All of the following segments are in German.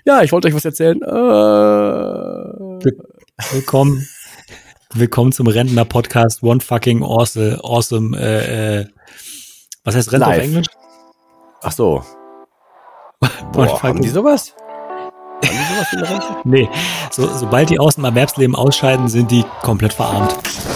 Ja, ich wollte euch was erzählen. Willkommen zum Rentner-Podcast One Fucking Awesome. Was heißt Rente auf Englisch? Ach so. Boah, haben die sowas? Haben die sowas in der Rente? Nee, sobald die aus dem Erwerbsleben ausscheiden, sind die komplett verarmt.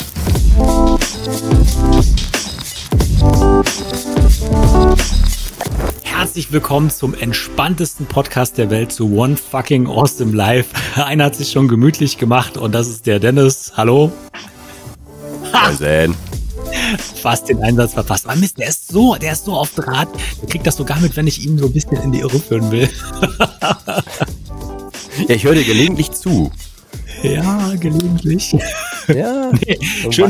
Herzlich willkommen zum entspanntesten Podcast der Welt, zu One Fucking Awesome Life. Einer hat sich schon gemütlich gemacht und das ist der Dennis. Hallo. Fast den Einsatz verpasst. Aber Mist, der ist so auf Draht. Der kriegt das sogar mit, wenn ich ihm so ein bisschen in die Irre führen will. Ja, ich höre dir gelegentlich zu. Ja, gelegentlich. Ja. Nee, schön,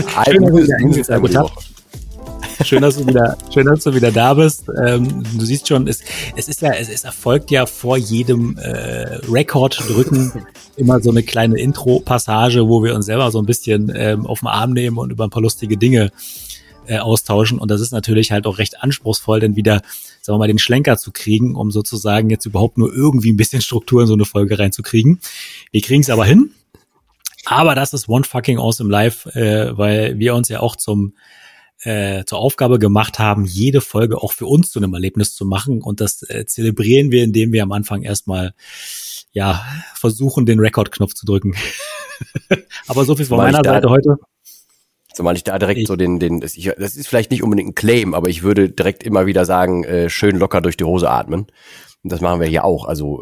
dass du wieder da bist. Du siehst schon, es erfolgt ja vor jedem Rekord-Drücken immer so eine kleine Intro-Passage, wo wir uns selber so ein bisschen auf den Arm nehmen und über ein paar lustige Dinge austauschen. Und das ist natürlich halt auch recht anspruchsvoll, denn wieder, sagen wir mal, den Schlenker zu kriegen, um sozusagen jetzt überhaupt nur irgendwie ein bisschen Struktur in so eine Folge reinzukriegen. Wir kriegen es aber hin. Aber das ist One Fucking Awesome Life, weil wir uns ja auch zur Aufgabe gemacht haben, jede Folge auch für uns zu einem Erlebnis zu machen. Und das zelebrieren wir, indem wir am Anfang erstmal versuchen, den Rekordknopf zu drücken. Aber so viel von meiner Seite heute. Zumal ich da direkt das ist vielleicht nicht unbedingt ein Claim, aber ich würde direkt immer wieder sagen, schön locker durch die Hose atmen. Und das machen wir hier auch. Also,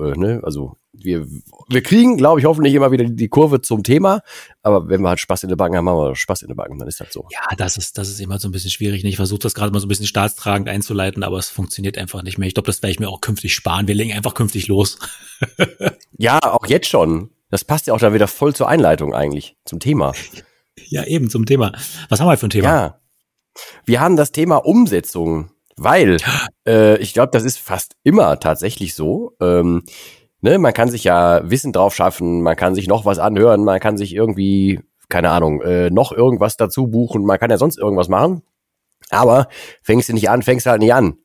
wir kriegen, glaube ich, hoffentlich immer wieder die Kurve zum Thema. Aber wenn wir halt Spaß in der Backen haben, haben wir Spaß in der Backen. Dann ist das so. Ja, das ist immer so ein bisschen schwierig. Ich versuche das gerade mal so ein bisschen staatstragend einzuleiten, aber es funktioniert einfach nicht mehr. Ich glaube, das werde ich mir auch künftig sparen. Wir legen einfach künftig los. Ja, auch jetzt schon. Das passt ja auch dann wieder voll zur Einleitung eigentlich, zum Thema. Ja, eben zum Thema. Was haben wir für ein Thema? Ja, wir haben das Thema Umsetzung, weil ich glaube, das ist fast immer tatsächlich so. Man kann sich ja Wissen drauf schaffen, man kann sich noch was anhören, man kann sich irgendwie, keine Ahnung, noch irgendwas dazu buchen, man kann ja sonst irgendwas machen. Aber fängst du nicht an, fängst du halt nicht an.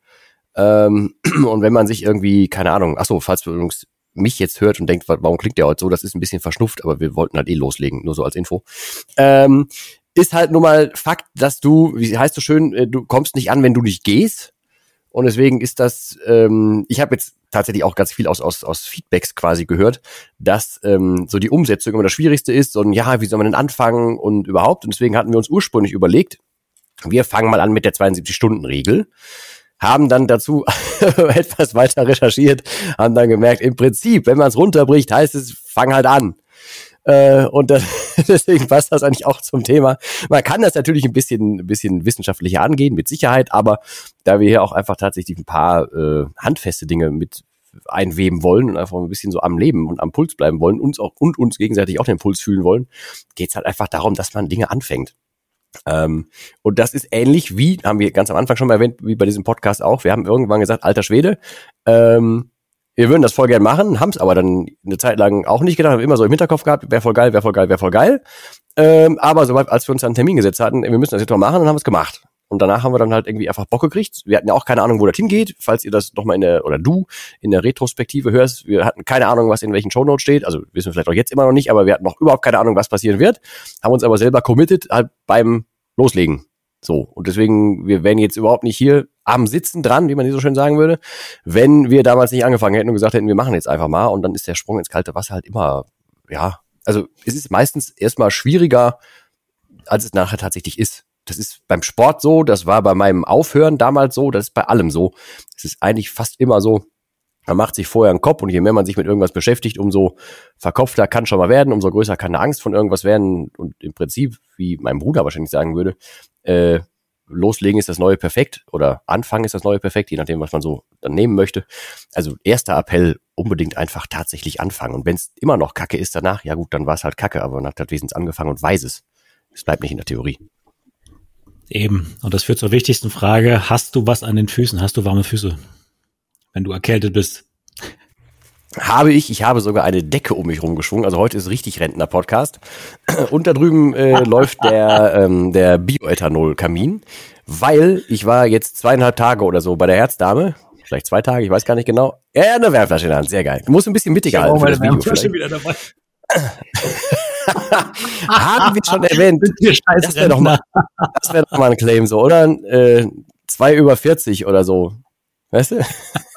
Und wenn man sich irgendwie, keine Ahnung, falls du übrigens mich jetzt hört und denkt, warum klingt der heute so, das ist ein bisschen verschnupft, aber wir wollten halt loslegen, nur so als Info. Ist halt nun mal Fakt, dass du, wie heißt so schön, du kommst nicht an, wenn du nicht gehst. Und deswegen ist das, ich habe jetzt tatsächlich auch ganz viel aus Feedbacks quasi gehört, dass so die Umsetzung immer das Schwierigste ist und wie soll man denn anfangen und überhaupt. Und deswegen hatten wir uns ursprünglich überlegt, wir fangen mal an mit der 72-Stunden-Regel. Haben dann dazu etwas weiter recherchiert, haben dann gemerkt, im Prinzip, wenn man es runterbricht, heißt es, fang halt an. Und deswegen passt das eigentlich auch zum Thema. Man kann das natürlich ein bisschen wissenschaftlicher angehen, mit Sicherheit, aber da wir hier auch einfach tatsächlich ein paar handfeste Dinge mit einweben wollen und einfach ein bisschen so am Leben und am Puls bleiben wollen, uns gegenseitig auch den Puls fühlen wollen, geht's halt einfach darum, dass man Dinge anfängt. Und das ist ähnlich wie, haben wir ganz am Anfang schon mal erwähnt, wie bei diesem Podcast auch, wir haben irgendwann gesagt, alter Schwede, wir würden das voll gern machen, haben es aber dann eine Zeit lang auch nicht gedacht, haben immer so im Hinterkopf gehabt, wäre voll geil. Aber sobald, als wir uns dann einen Termin gesetzt hatten, wir müssen das jetzt mal machen, dann haben wir es gemacht. Und danach haben wir dann halt irgendwie einfach Bock gekriegt. Wir hatten ja auch keine Ahnung, wo das hingeht. Falls ihr das nochmal du in der Retrospektive hörst, wir hatten keine Ahnung, was in welchen Shownotes steht. Also wissen wir vielleicht auch jetzt immer noch nicht, aber wir hatten noch überhaupt keine Ahnung, was passieren wird. Haben uns aber selber committed halt beim Loslegen. So. Und deswegen, wir wären jetzt überhaupt nicht hier am Sitzen dran, wie man hier so schön sagen würde, wenn wir damals nicht angefangen hätten und gesagt hätten, wir machen jetzt einfach mal. Und dann ist der Sprung ins kalte Wasser halt immer, also es ist meistens erstmal schwieriger, als es nachher tatsächlich ist. Das ist beim Sport so, das war bei meinem Aufhören damals so, das ist bei allem so. Es ist eigentlich fast immer so, man macht sich vorher einen Kopf und je mehr man sich mit irgendwas beschäftigt, umso verkopfter kann schon mal werden, umso größer kann eine Angst von irgendwas werden. Und im Prinzip, wie mein Bruder wahrscheinlich sagen würde, loslegen ist das neue Perfekt oder anfangen ist das neue Perfekt, je nachdem, was man so dann nehmen möchte. Also erster Appell, unbedingt einfach tatsächlich anfangen. Und wenn es immer noch Kacke ist danach, ja gut, dann war es halt Kacke, aber man hat halt wesentlich angefangen und weiß es. Es bleibt nicht in der Theorie. Eben. Und das führt zur wichtigsten Frage. Hast du was an den Füßen? Hast du warme Füße? Wenn du erkältet bist. Ich habe sogar eine Decke um mich rumgeschwungen. Also heute ist richtig Rentner-Podcast. Und da drüben läuft der Bioethanol-Kamin, weil ich war jetzt 2,5 Tage oder so bei der Herzdame vielleicht 2 Tage, ich weiß gar nicht genau. Ja, eine Wärmflasche in der Hand, sehr geil. Du musst ein bisschen mittiger halten für das Video vielleicht. Wieder dabei. Haben wir schon erwähnt. Das wäre doch mal ein Claim so, oder? 2 über 40 oder so. Weißt du?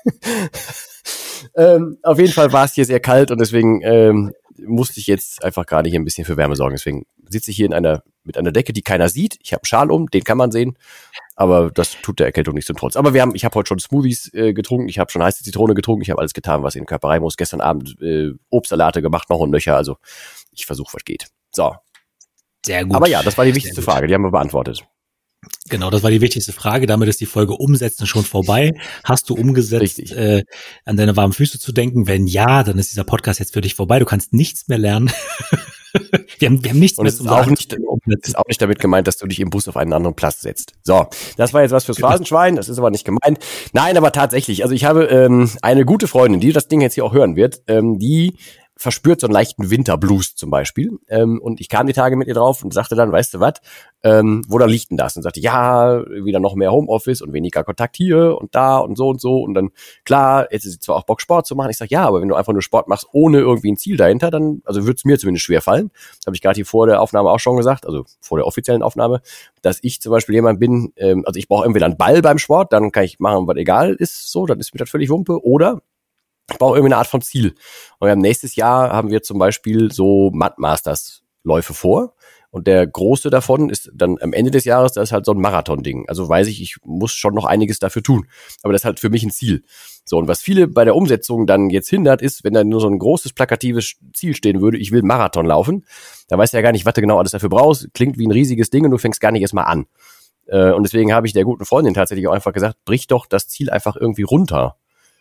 Auf jeden Fall war es hier sehr kalt und deswegen musste ich jetzt einfach gerade hier ein bisschen für Wärme sorgen. Deswegen sitze ich hier mit einer Decke, die keiner sieht. Ich habe einen Schal um, den kann man sehen. Aber das tut der Erkältung nicht zum Trotz. Aber ich habe heute schon Smoothies getrunken, ich habe schon heiße Zitrone getrunken, ich habe alles getan, was in den Körper rein muss. Gestern Abend Obstsalate gemacht, noch und nöcher. Also ich versuche, was geht. So. Sehr gut. Aber ja, das war die wichtigste Frage, die haben wir beantwortet. Genau, das war die wichtigste Frage. Damit ist die Folge Umsetzen schon vorbei. Hast du umgesetzt, an deine warmen Füße zu denken? Wenn ja, dann ist dieser Podcast jetzt für dich vorbei. Du kannst nichts mehr lernen. wir haben nichts mehr zu sagen. Ist auch nicht damit gemeint, dass du dich im Bus auf einen anderen Platz setzt. So, das war jetzt was fürs Phrasenschwein. Das ist aber nicht gemeint. Nein, aber tatsächlich. Also ich habe eine gute Freundin, die das Ding jetzt hier auch hören wird, die verspürt so einen leichten Winterblues zum Beispiel. Und ich kam die Tage mit ihr drauf und sagte dann, weißt du was, wo da liegt denn das? Und sagte, ja, wieder noch mehr Homeoffice und weniger Kontakt hier und da und so und so. Und dann, klar, jetzt ist sie zwar auch Bock, Sport zu machen. Ich sage, ja, aber wenn du einfach nur Sport machst, ohne irgendwie ein Ziel dahinter, dann, also würde es mir zumindest schwer fallen. Das habe ich gerade hier vor der Aufnahme auch schon gesagt, also vor der offiziellen Aufnahme, dass ich zum Beispiel jemand bin, also ich brauche entweder einen Ball beim Sport, dann kann ich machen, was egal ist, so, dann ist mir das völlig Wumpe, oder ich brauche irgendwie eine Art von Ziel. Und nächstes Jahr haben wir zum Beispiel so Mud-Masters-Läufe vor. Und der große davon ist dann am Ende des Jahres, das ist halt so ein Marathon-Ding. Also weiß ich muss schon noch einiges dafür tun. Aber das ist halt für mich ein Ziel. So, und was viele bei der Umsetzung dann jetzt hindert, ist, wenn da nur so ein großes plakatives Ziel stehen würde, ich will Marathon laufen, da weißt du ja gar nicht, was du genau alles dafür brauchst. Klingt wie ein riesiges Ding und du fängst gar nicht erst mal an. Und deswegen habe ich der guten Freundin tatsächlich auch einfach gesagt, brich doch das Ziel einfach irgendwie runter.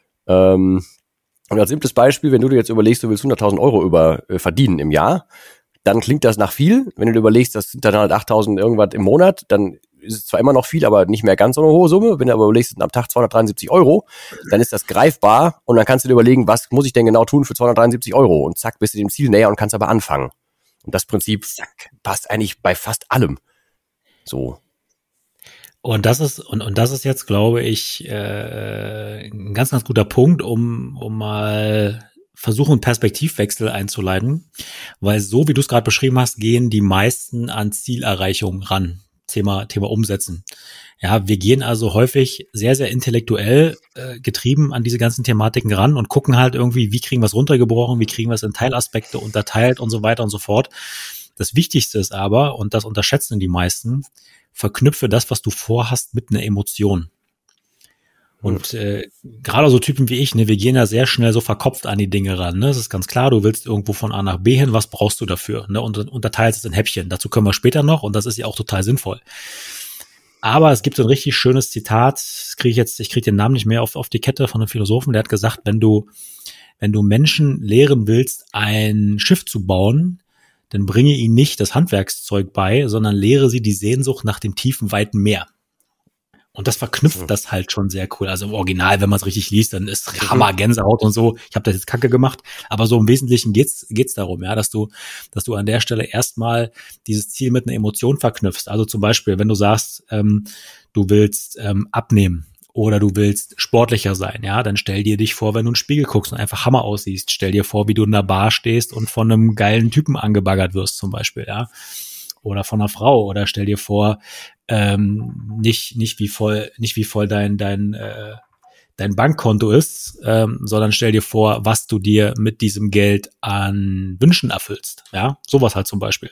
Und als simples Beispiel, wenn du dir jetzt überlegst, du willst 100.000 Euro verdienen im Jahr, dann klingt das nach viel. Wenn du dir überlegst, das sind dann halt 8.000 irgendwas im Monat, dann ist es zwar immer noch viel, aber nicht mehr ganz so eine hohe Summe. Wenn du aber überlegst, am Tag 273 Euro, dann ist das greifbar und dann kannst du dir überlegen, was muss ich denn genau tun für 273 Euro? Und zack, bist du dem Ziel näher und kannst aber anfangen. Und das Prinzip, zack, passt eigentlich bei fast allem. So. Und das ist jetzt, glaube ich, ein ganz, ganz guter Punkt, um mal versuchen, einen Perspektivwechsel einzuleiten, weil so, wie du es gerade beschrieben hast, gehen die meisten an Zielerreichung ran. Thema Umsetzen. Ja, wir gehen also häufig sehr, sehr intellektuell getrieben an diese ganzen Thematiken ran und gucken halt irgendwie, wie kriegen wir es runtergebrochen, wie kriegen wir es in Teilaspekte unterteilt und so weiter und so fort. Das Wichtigste ist aber, und das unterschätzen die meisten, verknüpfe das, was du vorhast, mit einer Emotion. Und gerade so Typen wie ich, ne, wir gehen ja sehr schnell so verkopft an die Dinge ran. Ne? Das ist ganz klar, du willst irgendwo von A nach B hin, was brauchst du dafür? Ne? Und unterteilst es in Häppchen. Dazu kommen wir später noch und das ist ja auch total sinnvoll. Aber es gibt so ein richtig schönes Zitat, ich kriege den Namen nicht mehr auf die Kette von einem Philosophen, der hat gesagt, wenn du Menschen lehren willst, ein Schiff zu bauen, dann bringe ihnen nicht das Handwerkszeug bei, sondern lehre sie die Sehnsucht nach dem tiefen, weiten Meer. Und das verknüpft das halt schon sehr cool. Also im Original, wenn man es richtig liest, dann ist Hammer, Gänsehaut und so. Ich habe das jetzt kacke gemacht. Aber so im Wesentlichen geht's darum, ja, dass du an der Stelle erstmal dieses Ziel mit einer Emotion verknüpfst. Also zum Beispiel, wenn du sagst, du willst abnehmen oder du willst sportlicher sein, ja, dann stell dir dich vor, wenn du in den Spiegel guckst und einfach Hammer aussiehst. Stell dir vor, wie du in der Bar stehst und von einem geilen Typen angebaggert wirst zum Beispiel, ja. Oder von einer Frau, oder stell dir vor, nicht wie voll dein Bankkonto ist, sondern stell dir vor, was du dir mit diesem Geld an Wünschen erfüllst, ja, sowas halt zum Beispiel.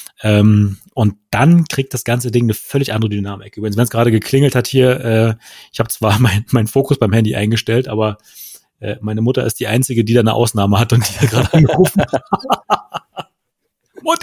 Und dann kriegt das ganze Ding eine völlig andere Dynamik. Übrigens, wenn es gerade geklingelt hat hier, ich habe zwar meinen Fokus beim Handy eingestellt, aber meine Mutter ist die Einzige, die da eine Ausnahme hat und die da gerade angerufen hat. Mutti!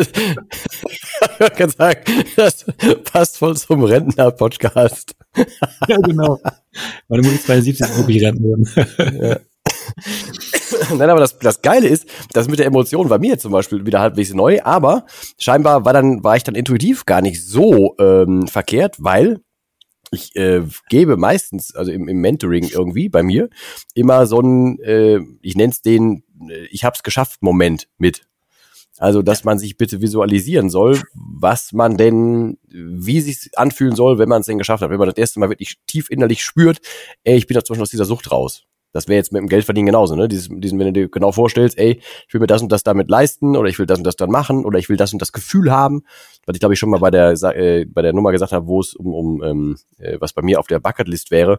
Ich kann sagen, das passt voll zum Rentner-Podcast. Ja, genau. Meine Mutti ist 72, ist wirklich Rentnerin. Ja. Nein, aber das Geile ist, das mit der Emotion war mir jetzt zum Beispiel wieder halbwegs neu, aber scheinbar war ich dann intuitiv gar nicht so verkehrt, weil ich gebe meistens, also im Mentoring irgendwie bei mir, immer so einen, ich nenne es den ich hab's geschafft Moment mit. Also, dass man sich bitte visualisieren soll, was man denn, wie sich's anfühlen soll, wenn man es denn geschafft hat. Wenn man das erste Mal wirklich tief innerlich spürt, ey, ich bin da zum Beispiel aus dieser Sucht raus. Das wäre jetzt mit dem Geldverdienen genauso, ne? Diesen, wenn du dir genau vorstellst, ey, ich will mir das und das damit leisten oder ich will das und das dann machen oder ich will das und das Gefühl haben, was ich glaube ich schon mal bei der Nummer gesagt habe, wo es um was bei mir auf der Bucketlist wäre,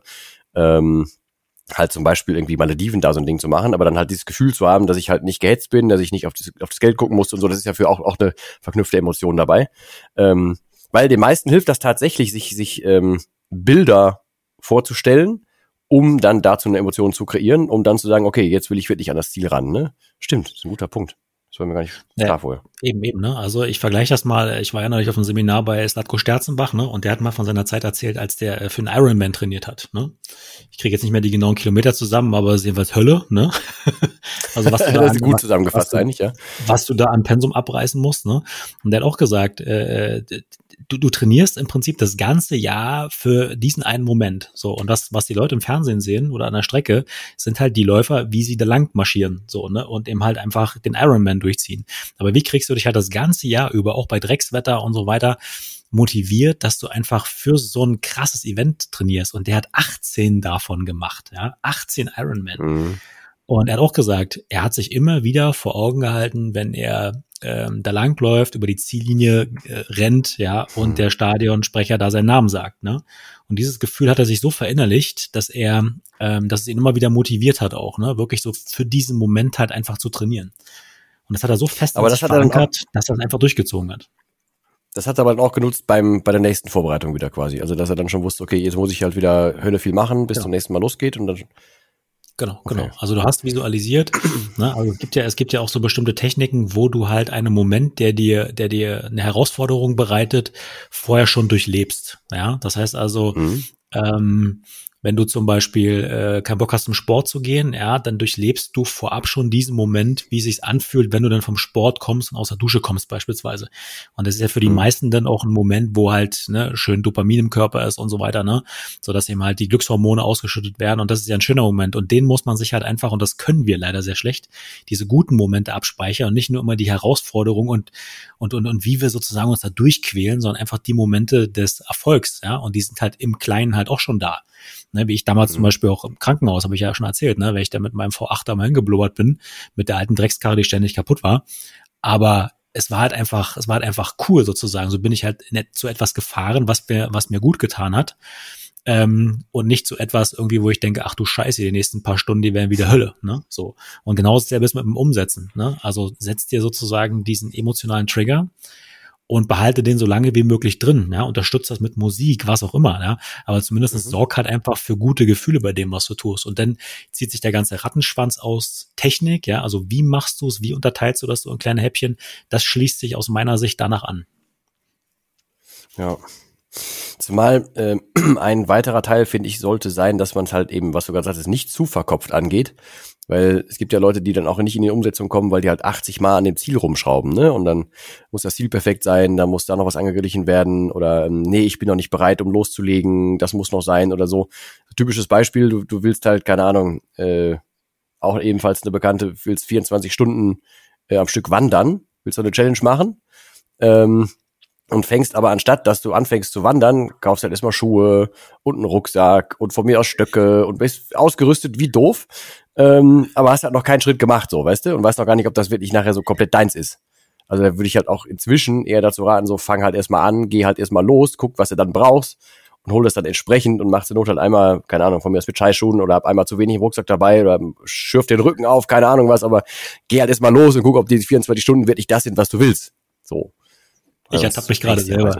halt zum Beispiel irgendwie Malediven da so ein Ding zu machen, aber dann halt dieses Gefühl zu haben, dass ich halt nicht gehetzt bin, dass ich nicht auf das Geld gucken muss und so, das ist ja für auch eine verknüpfte Emotion dabei. Weil den meisten hilft das tatsächlich, sich Bilder vorzustellen, um dann dazu eine Emotion zu kreieren, um dann zu sagen, okay, jetzt will ich wirklich an das Ziel ran, ne? Stimmt, das ist ein guter Punkt. Das war mir gar nicht klar vorher. Eben, ne? Also ich vergleiche das mal, ich war ja neulich auf einem Seminar bei Slatko Sterzenbach, ne? Und der hat mal von seiner Zeit erzählt, als der für einen Ironman trainiert hat, ne? Ich kriege jetzt nicht mehr die genauen Kilometer zusammen, aber es ist jedenfalls Hölle, ne? Also was du da das ist gut zusammengefasst eigentlich, ja. Was du da an Pensum abreißen musst, ne? Und der hat auch gesagt, du trainierst im Prinzip das ganze Jahr für diesen einen Moment. So, und das, was die Leute im Fernsehen sehen oder an der Strecke, sind halt die Läufer, wie sie da lang marschieren, so, ne? Und eben halt einfach den Ironman durchziehen. Aber wie kriegst du dich halt das ganze Jahr über, auch bei Dreckswetter und so weiter, motiviert, dass du einfach für so ein krasses Event trainierst? Und der hat 18 davon gemacht, ja? 18 Ironman. Mhm. Und er hat auch gesagt, er hat sich immer wieder vor Augen gehalten, wenn er da langläuft, über die Ziellinie rennt, ja, und der Stadionsprecher da seinen Namen sagt, ne? Und dieses Gefühl hat er sich so verinnerlicht, dass es ihn immer wieder motiviert hat auch, ne? Wirklich so für diesen Moment halt einfach zu trainieren. Und das hat er so fest in sich verankert, dass er es einfach durchgezogen hat. Das hat er aber dann auch genutzt bei der nächsten Vorbereitung wieder quasi. Also, dass er dann schon wusste, okay, jetzt muss ich halt wieder Hölle viel machen, bis zum nächsten Mal losgeht und dann. Genau. Also du hast visualisiert, ne? Also es gibt ja auch so bestimmte Techniken, wo du halt einen Moment, der dir eine Herausforderung bereitet, vorher schon durchlebst. Ja, das heißt also, wenn du zum Beispiel keinen Bock hast, zum Sport zu gehen, ja, dann durchlebst du vorab schon diesen Moment, wie es sich anfühlt, wenn du dann vom Sport kommst und aus der Dusche kommst beispielsweise. Und das ist ja für die meisten dann auch ein Moment, wo halt schön Dopamin im Körper ist und so weiter, ne, so dass eben halt die Glückshormone ausgeschüttet werden. Und das ist ja ein schöner Moment. Und den muss man sich halt einfach, und das können wir leider sehr schlecht, diese guten Momente abspeichern und nicht nur immer die Herausforderung und wie wir sozusagen uns da durchquälen, sondern einfach die Momente des Erfolgs, ja. Und die sind halt im Kleinen halt auch schon da. Ne, wie ich damals zum Beispiel auch im Krankenhaus, habe ich ja schon erzählt, ne, wenn ich da mit meinem V8 da mal hingeblubbert bin, mit der alten Dreckskarre, die ständig kaputt war. Aber es war halt einfach cool sozusagen. So bin ich halt zu etwas gefahren, was mir gut getan hat. Und nicht zu etwas irgendwie, wo ich denke, ach du Scheiße, die nächsten paar Stunden, die werden wieder Hölle, ne, so. Und genauso ist es ja bis mit dem Umsetzen, ne, also setzt dir sozusagen diesen emotionalen Trigger und behalte den so lange wie möglich drin, ja, unterstützt das mit Musik, was auch immer, ja, aber zumindest sorg halt einfach für gute Gefühle bei dem, was du tust. Und dann zieht sich der ganze Rattenschwanz aus Technik, ja, also wie machst du es, wie unterteilst du das so in kleine Häppchen, das schließt sich aus meiner Sicht danach an. Ja. Zumal ein weiterer Teil, finde ich, sollte sein, dass man es halt eben, was du gerade sagst, nicht zu verkopft angeht, weil es gibt ja Leute, die dann auch nicht in die Umsetzung kommen, weil die halt 80 Mal an dem Ziel rumschrauben, ne? Und dann muss das Ziel perfekt sein, dann muss da noch was angeglichen werden oder nee, ich bin noch nicht bereit, um loszulegen, das muss noch sein oder so. Typisches Beispiel, du willst halt, keine Ahnung, auch ebenfalls eine Bekannte, willst 24 Stunden am Stück wandern, willst du eine Challenge machen, und fängst aber, anstatt dass du anfängst zu wandern, kaufst halt erstmal Schuhe und einen Rucksack und von mir aus Stöcke und bist ausgerüstet wie doof, aber hast halt noch keinen Schritt gemacht, so, weißt du, und weißt noch gar nicht, ob das wirklich nachher so komplett deins ist. Also da würde ich halt auch inzwischen eher dazu raten, so fang halt erstmal an, geh halt erstmal los, guck, was du dann brauchst und hol das dann entsprechend und mach zur Not halt einmal, keine Ahnung, von mir aus mit Scheißschuhen oder hab einmal zu wenig im Rucksack dabei oder schürf den Rücken auf, keine Ahnung was, aber geh halt erstmal los und guck, ob die 24 Stunden wirklich das sind, was du willst. So. Ich ertappe mich gerade selber.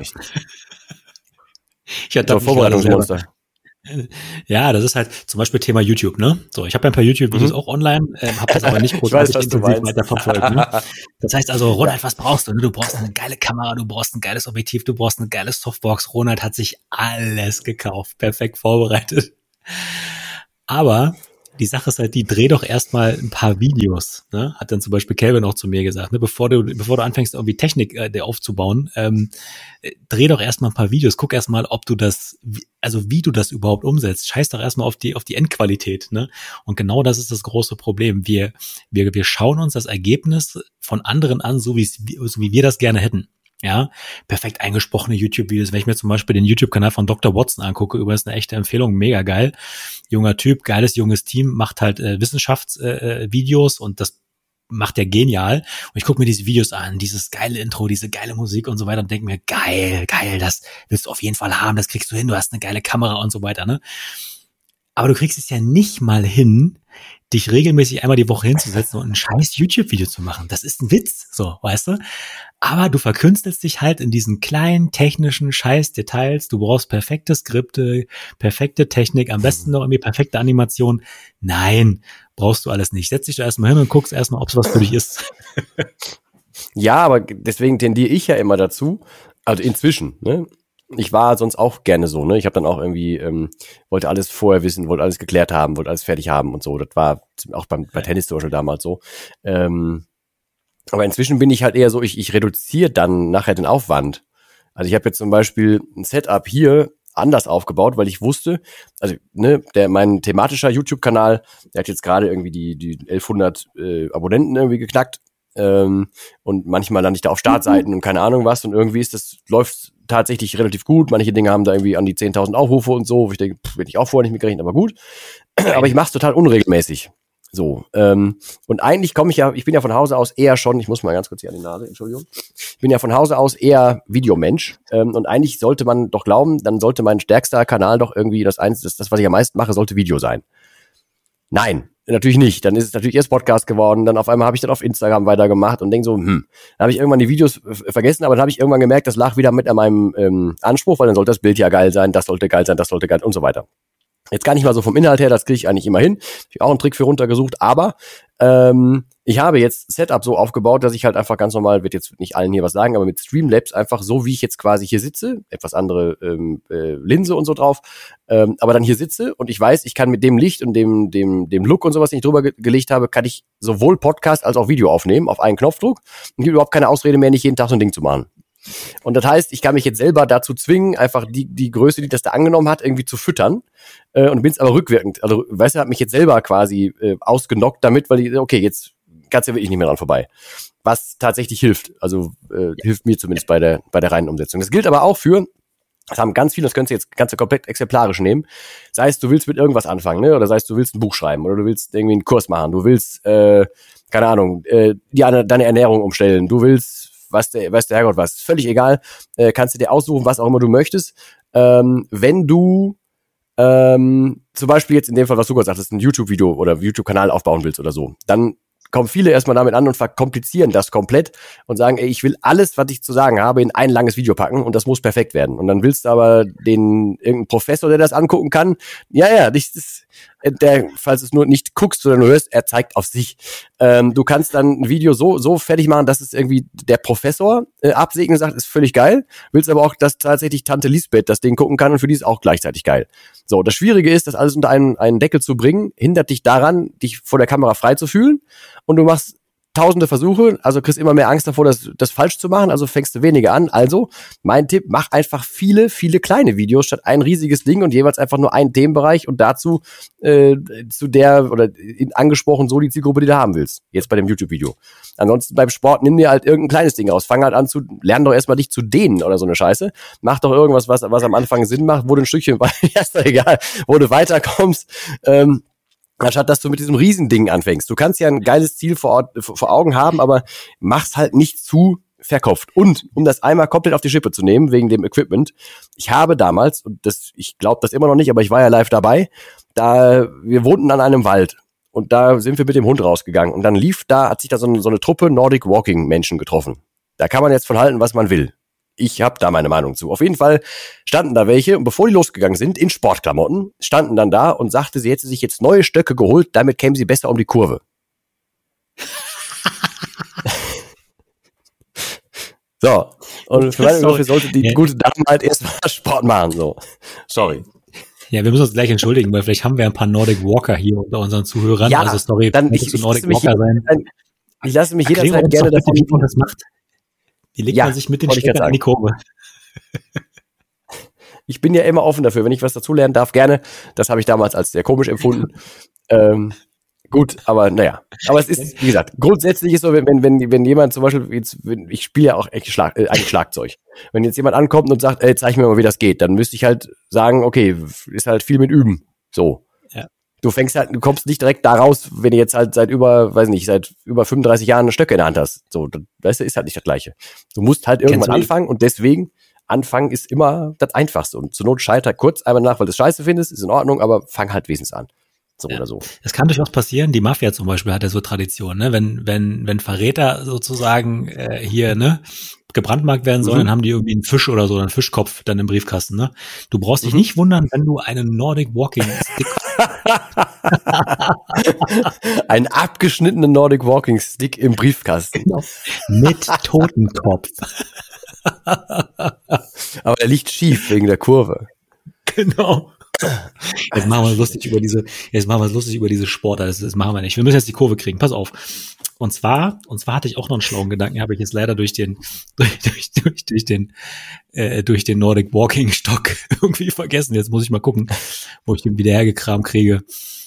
Ich ertappe mich gerade selber. Ja, das ist halt zum Beispiel Thema YouTube, ne? So, ich habe ja ein paar YouTube-Videos auch online, habe das aber nicht großartig intensiv weiterverfolgt. Ne? Das heißt also, Ronald, was brauchst du? Du brauchst eine geile Kamera, du brauchst ein geiles Objektiv, du brauchst eine geile Softbox. Ronald hat sich alles gekauft, perfekt vorbereitet. Aber die Sache ist halt, dreh doch erstmal ein paar Videos, ne? Hat dann zum Beispiel Kelvin auch zu mir gesagt, ne? Bevor du anfängst, irgendwie Technik aufzubauen, dreh doch erstmal ein paar Videos, guck erstmal, ob du das, also wie du das überhaupt umsetzt. Scheiß doch erstmal auf die Endqualität, ne? Und genau das ist das große Problem. Wir schauen uns das Ergebnis von anderen an, so wie wir das gerne hätten. Ja, perfekt eingesprochene YouTube-Videos. Wenn ich mir zum Beispiel den YouTube-Kanal von Dr. Watson angucke, übrigens eine echte Empfehlung, mega geil. Junger Typ, geiles junges Team, macht halt Wissenschaftsvideos und das macht er genial. Und ich gucke mir diese Videos an, dieses geile Intro, diese geile Musik und so weiter und denke mir, geil, das willst du auf jeden Fall haben, das kriegst du hin, du hast eine geile Kamera und so weiter, ne? Aber du kriegst es ja nicht mal hin, dich regelmäßig einmal die Woche hinzusetzen und ein scheiß YouTube-Video zu machen. Das ist ein Witz, so, weißt du? Aber du verkünstelst dich halt in diesen kleinen technischen Scheiß-Details. Du brauchst perfekte Skripte, perfekte Technik, am besten noch irgendwie perfekte Animation. Nein, brauchst du alles nicht. Setz dich da erstmal hin und guckst erstmal, ob es was für dich ist. Ja, aber deswegen tendiere ich ja immer dazu, also inzwischen, ne? Ich war sonst auch gerne so, ne? Ich habe dann auch irgendwie, wollte alles vorher wissen, wollte alles geklärt haben, wollte alles fertig haben und so. Das war auch bei Tennis zum Beispiel damals so. Aber inzwischen bin ich halt eher so, ich reduziere dann nachher den Aufwand. Also ich habe jetzt zum Beispiel ein Setup hier anders aufgebaut, weil ich wusste, also ne, mein thematischer YouTube-Kanal, der hat jetzt gerade irgendwie die 1100 Abonnenten irgendwie geknackt. Und manchmal lande ich da auf Startseiten und keine Ahnung was und irgendwie läuft tatsächlich relativ gut. Manche Dinge haben da irgendwie an die 10.000 Aufrufe und so, wo ich denke, hätte ich auch vorher nicht mitgerechnet, aber gut. Aber ich mache es total unregelmäßig. So, und eigentlich ich bin ja von Hause aus eher schon, ich muss mal ganz kurz hier an die Nase, Entschuldigung. Ich bin ja von Hause aus eher Videomensch. Und eigentlich sollte man doch glauben, dann sollte mein stärkster Kanal doch irgendwie das, was ich am meisten mache, sollte Video sein. Nein, natürlich nicht. Dann ist es natürlich erst Podcast geworden, dann auf einmal habe ich dann auf Instagram weitergemacht und denke so, dann habe ich irgendwann die Videos vergessen, aber dann habe ich irgendwann gemerkt, das lag wieder mit an meinem Anspruch, weil dann sollte das Bild ja geil sein, das sollte geil sein, das sollte geil und so weiter. Jetzt gar nicht mal so vom Inhalt her, das kriege ich eigentlich immer hin. Ich habe auch einen Trick für runtergesucht, aber ich habe jetzt Setup so aufgebaut, dass ich halt einfach ganz normal, wird jetzt nicht allen hier was sagen, aber mit Streamlabs einfach so, wie ich jetzt quasi hier sitze, etwas andere Linse und so drauf, aber dann hier sitze und ich weiß, ich kann mit dem Licht und dem Look und sowas, den ich drüber gelegt habe, kann ich sowohl Podcast als auch Video aufnehmen auf einen Knopfdruck und gibt überhaupt keine Ausrede mehr, nicht jeden Tag so ein Ding zu machen. Und das heißt, ich kann mich jetzt selber dazu zwingen, einfach die Größe, die das da angenommen hat, irgendwie zu füttern. Und bin es aber rückwirkend. Also, weißt du, hat mich jetzt selber quasi ausgenockt damit, weil ich, okay, jetzt kannst du ja wirklich nicht mehr dran vorbei. Was tatsächlich hilft. Also hilft mir zumindest bei der reinen Umsetzung. Das gilt aber auch das haben ganz viele, das kannst du komplett exemplarisch nehmen. Sei es, du willst mit irgendwas anfangen, ne? Oder sei es, du willst ein Buch schreiben oder du willst irgendwie einen Kurs machen, du willst, keine Ahnung, deine Ernährung umstellen, du willst weiß der Herrgott was, völlig egal, kannst du dir aussuchen, was auch immer du möchtest. Wenn du zum Beispiel jetzt in dem Fall, was du gerade sagtest, ein YouTube-Video oder YouTube-Kanal aufbauen willst oder so, dann kommen viele erstmal damit an und verkomplizieren das komplett und sagen, ey, ich will alles, was ich zu sagen habe, in ein langes Video packen und das muss perfekt werden. Und dann willst du aber irgendeinen Professor, der das angucken kann, falls du es nur nicht guckst oder nur hörst, er zeigt auf sich. Du kannst dann ein Video so fertig machen, dass es irgendwie der Professor absegnet, sagt, ist völlig geil. Willst aber auch, dass tatsächlich Tante Lisbeth das Ding gucken kann und für die ist auch gleichzeitig geil. So, das Schwierige ist, das alles unter einen Deckel zu bringen, hindert dich daran, dich vor der Kamera frei zu fühlen und du machst tausende Versuche, also kriegst immer mehr Angst davor, das falsch zu machen, also fängst du weniger an. Also, mein Tipp, mach einfach viele, viele kleine Videos statt ein riesiges Ding und jeweils einfach nur einen Themenbereich und dazu zu der oder angesprochen so die Zielgruppe, die du haben willst. Jetzt bei dem YouTube-Video. Ansonsten beim Sport nimm dir halt irgendein kleines Ding raus. Fang halt an lern doch erstmal dich zu dehnen oder so eine Scheiße. Mach doch irgendwas, was am Anfang Sinn macht, wo du ein Stückchen, ist doch egal, wo du weiterkommst, anstatt dass du mit diesem Riesending anfängst. Du kannst ja ein geiles Ziel vor Augen haben, aber mach's halt nicht zu verkopft. Und um das einmal komplett auf die Schippe zu nehmen, wegen dem Equipment, ich habe damals, und ich glaube das immer noch nicht, aber ich war ja live dabei, wir wohnten an einem Wald. Und da sind wir mit dem Hund rausgegangen. Und dann hat sich da so eine Truppe Nordic Walking Menschen getroffen. Da kann man jetzt von halten, was man will. Ich habe da meine Meinung zu. Auf jeden Fall standen da welche und bevor die losgegangen sind, in Sportklamotten, standen dann da und sagte, sie hätte sich jetzt neue Stöcke geholt, damit kämen sie besser um die Kurve. So, und für meine Begriffe sollte die gute Dame halt erstmal Sport machen, so. Sorry. Ja, wir müssen uns gleich entschuldigen, weil vielleicht haben wir ein paar Nordic Walker hier unter unseren Zuhörern. Ja, also sorry, dann möchtest du Nordic Walker sein? Ich lasse mich Erklär jederzeit uns gerne doch bitte, davon. wie man das macht. Wie legt man sich mit den Steckern in die Kurve? Ich bin ja immer offen dafür, wenn ich was dazulernen darf, gerne. Das habe ich damals als sehr komisch empfunden. Gut, aber naja. Aber es ist, wie gesagt, grundsätzlich ist so, wenn jemand zum Beispiel, ich spiele ja auch echt eigentlich Schlagzeug. Wenn jetzt jemand ankommt und sagt, zeig mir mal, wie das geht, dann müsste ich halt sagen, okay, ist halt viel mit Üben. So. Ja. Du kommst nicht direkt da raus, wenn du jetzt halt seit über 35 Jahren Stöcke in der Hand hast. So, weißt du, ist halt nicht das Gleiche. Du musst halt irgendwann anfangen und deswegen Anfangen ist immer das Einfachste. Und zur Not scheiter kurz einmal nach, weil du es scheiße findest, ist in Ordnung, aber fang halt wenigstens an. So oder so. Es kann durchaus passieren, die Mafia zum Beispiel hat ja so Tradition, ne? Wenn Verräter sozusagen hier, ne, gebrandmarkt werden sollen, dann haben die irgendwie einen Fisch oder so, einen Fischkopf dann im Briefkasten, ne? Du brauchst dich nicht wundern, wenn du einen Nordic Walking Stick einen abgeschnittenen Nordic Walking Stick im Briefkasten. Genau. Mit Totenkopf. Aber er liegt schief wegen der Kurve. Genau. Jetzt machen wir es lustig über diese Sportart. Das machen wir nicht. Wir müssen jetzt die Kurve kriegen. Pass auf. Und zwar hatte ich auch noch einen schlauen Gedanken, habe ich jetzt leider durch den Nordic Walking Stock irgendwie vergessen. Jetzt muss ich mal gucken, wo ich den wieder hergekramt kriege.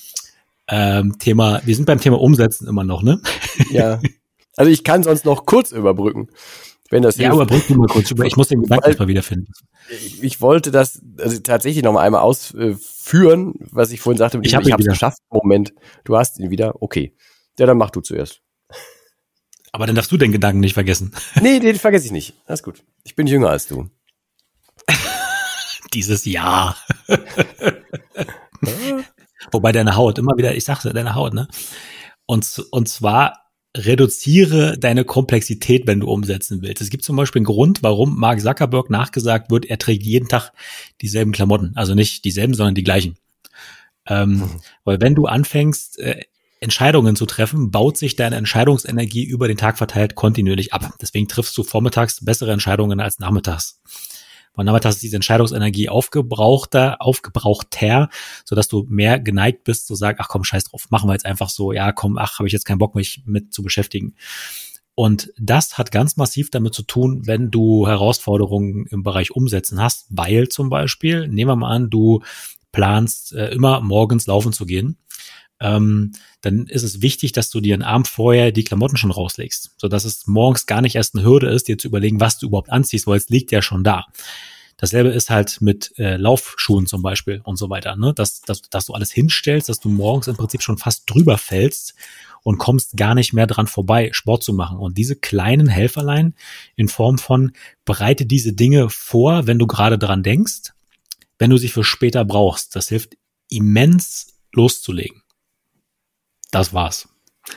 Wir sind beim Thema Umsetzen immer noch, ne? Ja. Also ich kann sonst noch kurz überbrücken. Wenn das ja, überbrück du mal kurz. Ich muss den Gedanken mal wiederfinden. Ich wollte das tatsächlich noch mal einmal ausführen, was ich vorhin sagte. Ich habe es geschafft. Moment, du hast ihn wieder. Okay. Ja, dann mach du zuerst. Aber dann darfst du den Gedanken nicht vergessen. Nee, den vergesse ich nicht. Alles gut. Ich bin jünger als du. Dieses Jahr. Wobei deine Haut, immer wieder, ich sag's ja, deine Haut, ne? Und zwar reduziere deine Komplexität, wenn du umsetzen willst. Es gibt zum Beispiel einen Grund, warum Mark Zuckerberg nachgesagt wird, er trägt jeden Tag dieselben Klamotten. Also nicht dieselben, sondern die gleichen. Weil wenn du anfängst, Entscheidungen zu treffen, baut sich deine Entscheidungsenergie über den Tag verteilt kontinuierlich ab. Deswegen triffst du vormittags bessere Entscheidungen als nachmittags. Weil nachmittags ist diese Entscheidungsenergie aufgebrauchter, sodass du mehr geneigt bist zu sagen, ach komm, scheiß drauf, machen wir jetzt einfach so, ja komm, habe ich jetzt keinen Bock, mich mit zu beschäftigen. Und das hat ganz massiv damit zu tun, wenn du Herausforderungen im Bereich Umsetzen hast, weil zum Beispiel, nehmen wir mal an, du planst immer morgens laufen zu gehen, dann ist es wichtig, dass du dir einen Abend vorher die Klamotten schon rauslegst, sodass es morgens gar nicht erst eine Hürde ist, dir zu überlegen, was du überhaupt anziehst, weil es liegt ja schon da. Dasselbe ist halt mit Laufschuhen zum Beispiel und so weiter, ne? Dass du alles hinstellst, dass du morgens im Prinzip schon fast drüber fällst und kommst gar nicht mehr dran vorbei, Sport zu machen. Und diese kleinen Helferlein in Form von bereite diese Dinge vor, wenn du gerade dran denkst, wenn du sie für später brauchst, das hilft immens loszulegen. Das war's.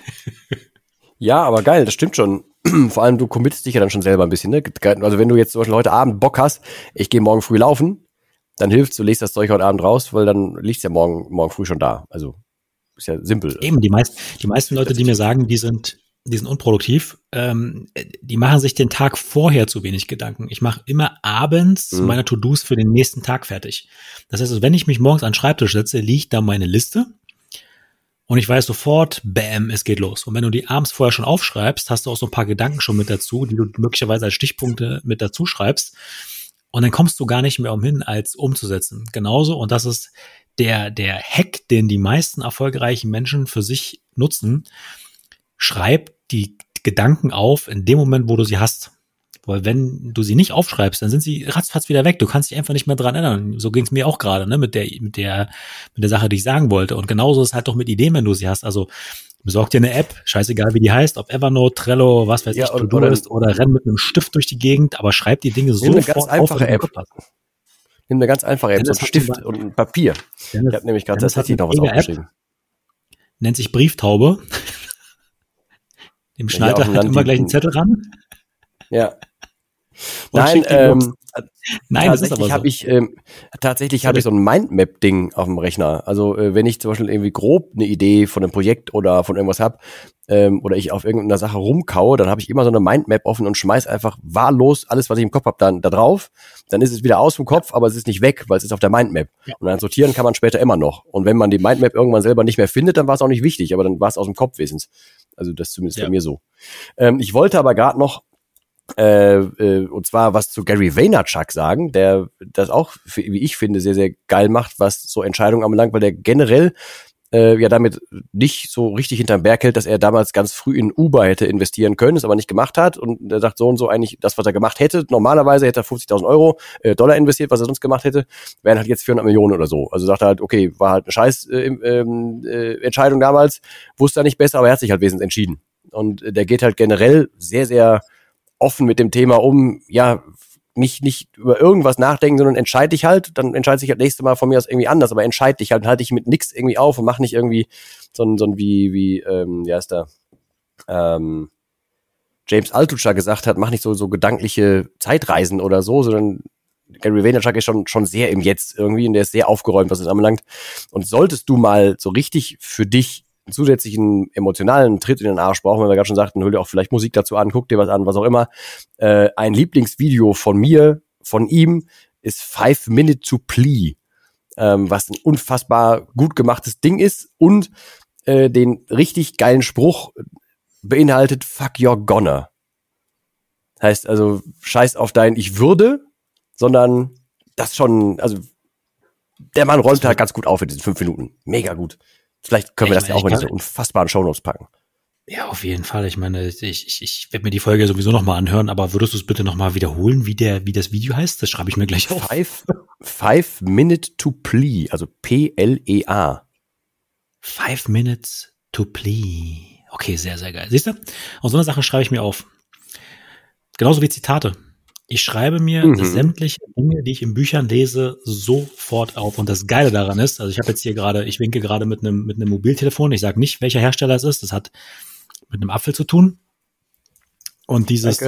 Ja, aber geil, das stimmt schon. Vor allem, du committest dich ja dann schon selber ein bisschen, ne? Also wenn du jetzt zum Beispiel heute Abend Bock hast, ich gehe morgen früh laufen, dann hilft's, du legst das Zeug heute Abend raus, weil dann liegt's ja morgen früh schon da. Also ist ja simpel. Eben, die meisten Leute, die mir sagen, die sind unproduktiv, die machen sich den Tag vorher zu wenig Gedanken. Ich mache immer abends meine To-Dos für den nächsten Tag fertig. Das heißt, wenn ich mich morgens an den Schreibtisch setze, liegt da meine Liste. Und ich weiß sofort, bam, es geht los. Und wenn du die abends vorher schon aufschreibst, hast du auch so ein paar Gedanken schon mit dazu, die du möglicherweise als Stichpunkte mit dazu schreibst. Und dann kommst du gar nicht mehr umhin, als umzusetzen. Genauso, und das ist der Hack, den die meisten erfolgreichen Menschen für sich nutzen. Schreib die Gedanken auf in dem Moment, wo du sie hast. Weil wenn du sie nicht aufschreibst, dann sind sie ratzfatz wieder weg. Du kannst dich einfach nicht mehr dran erinnern. So ging es mir auch gerade, ne, mit der Sache, die ich sagen wollte. Und genauso ist es halt doch mit Ideen, wenn du sie hast. Also besorg dir eine App, scheißegal wie die heißt, ob Evernote, Trello, was weiß ich, oder renn mit einem Stift durch die Gegend, aber schreib die Dinge sofort auf. Nimm eine ganz einfache App, so ein Stift und ein Papier. Ich habe nämlich gerade tatsächlich noch was aufgeschrieben. Nennt sich Brieftaube. Dem Schneider halt immer gleich einen Zettel ran. Ja. Nein, Nein, das ist aber so. Tatsächlich habe ich so ein Mindmap-Ding auf dem Rechner. Also wenn ich zum Beispiel irgendwie grob eine Idee von einem Projekt oder von irgendwas habe oder ich auf irgendeiner Sache rumkaue, dann habe ich immer so eine Mindmap offen und schmeiß einfach wahllos alles, was ich im Kopf habe, dann da drauf. Dann ist es wieder aus dem Kopf, aber es ist nicht weg, weil es ist auf der Mindmap. Ja. Und dann sortieren kann man später immer noch. Und wenn man die Mindmap irgendwann selber nicht mehr findet, dann war es auch nicht wichtig, aber dann war es aus dem Kopf wesens. Also das ist zumindest bei mir so. Ich wollte aber gerade noch und zwar was zu Gary Vaynerchuk sagen, der das auch, wie ich finde, sehr, sehr geil macht, was so Entscheidungen anbelangt, weil der generell damit nicht so richtig hinterm Berg hält, dass er damals ganz früh in Uber hätte investieren können, es aber nicht gemacht hat und er sagt so und so eigentlich, das, was er gemacht hätte, normalerweise hätte er 50.000 Dollar investiert, was er sonst gemacht hätte, wären halt jetzt 400 Millionen oder so. Also sagt er halt, okay, war halt eine scheiß Entscheidung damals, wusste er nicht besser, aber er hat sich halt wesentlich entschieden. Und der geht halt generell sehr, sehr offen mit dem Thema um, ja, nicht über irgendwas nachdenken, sondern entscheide dich halt, dann entscheide sich halt nächstes Mal von mir aus irgendwie anders, aber entscheide dich halt, halte dich mit nix irgendwie auf und mach nicht irgendwie so ein wie heißt der, James Altucher gesagt hat, mach nicht so gedankliche Zeitreisen oder so, sondern Gary Vaynerchuk ist schon sehr im Jetzt irgendwie und der ist sehr aufgeräumt, was es anbelangt. Und solltest du mal so richtig für dich einen zusätzlichen emotionalen Tritt in den Arsch brauchen, wenn wir gerade schon sagten, hol dir auch vielleicht Musik dazu an, guck dir was an, was auch immer. Ein Lieblingsvideo von ihm, ist 5 Minute to Plea, was ein unfassbar gut gemachtes Ding ist und den richtig geilen Spruch beinhaltet, fuck you're gonna. Heißt also, scheiß auf dein Ich würde, sondern das schon, also der Mann räumt halt ganz gut auf in diesen 5 Minuten. Mega gut. Vielleicht können wir das ja auch in diese unfassbaren Shownotes packen. Ja, auf jeden Fall. Ich meine, ich werde mir die Folge sowieso nochmal anhören, aber würdest du es bitte nochmal wiederholen, wie das Video heißt? Das schreibe ich mir gleich auf. 5 Minute to Plea, also Plea. 5 Minutes to Plea. Okay, sehr, sehr geil. Siehst du? Und so eine Sache schreibe ich mir auf. Genauso wie Zitate. Ich schreibe mir sämtliche Dinge, die ich in Büchern lese, sofort auf. Und das Geile daran ist, also ich winke gerade mit einem Mobiltelefon. Ich sage nicht, welcher Hersteller es ist. Das hat mit einem Apfel zu tun. Und dieses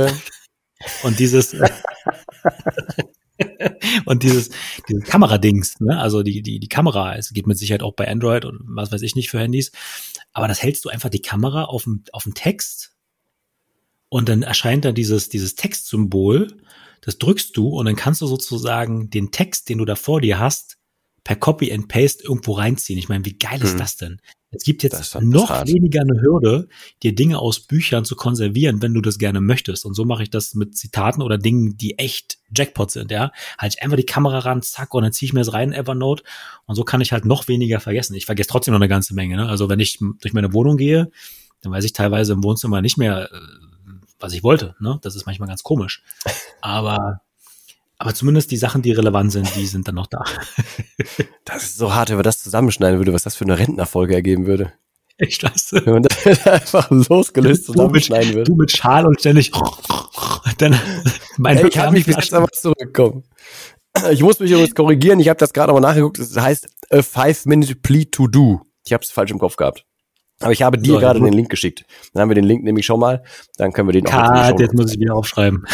Kameradings, ne? Also die Kamera, es geht mit Sicherheit auch bei Android und was weiß ich nicht für Handys. Aber das hältst du einfach die Kamera auf den Text. Und dann erscheint da dieses Textsymbol, das drückst du und dann kannst du sozusagen den Text, den du da vor dir hast, per Copy and Paste irgendwo reinziehen. Ich meine, wie geil ist das denn? Es gibt jetzt noch weniger eine Hürde, dir Dinge aus Büchern zu konservieren, wenn du das gerne möchtest. Und so mache ich das mit Zitaten oder Dingen, die echt Jackpot sind, ja. Halte ich einfach die Kamera ran, zack, und dann ziehe ich mir das rein in Evernote. Und so kann ich halt noch weniger vergessen. Ich vergesse trotzdem noch eine ganze Menge, ne? Also wenn ich durch meine Wohnung gehe, dann weiß ich teilweise im Wohnzimmer nicht mehr, was ich wollte, ne? Das ist manchmal ganz komisch. Aber zumindest die Sachen, die relevant sind, die sind dann noch da. Das ist so hart, wenn man das zusammenschneiden würde, was das für eine Rentnerfolge ergeben würde. Ich weiß. Wenn man das einfach losgelöst zusammenschneiden würde. Du mit Schal und ständig dann ich habe mich bis jetzt aber zurückgekommen. Ich muss mich übrigens korrigieren, ich habe das gerade nochmal nachgeguckt, das heißt a 5 Minute Plea to Do. Ich habe es falsch im Kopf gehabt. Aber ich habe dir gerade den Link geschickt. Dann haben wir den Link nämlich schon mal. Dann können wir den auch jetzt muss ich wieder aufschreiben.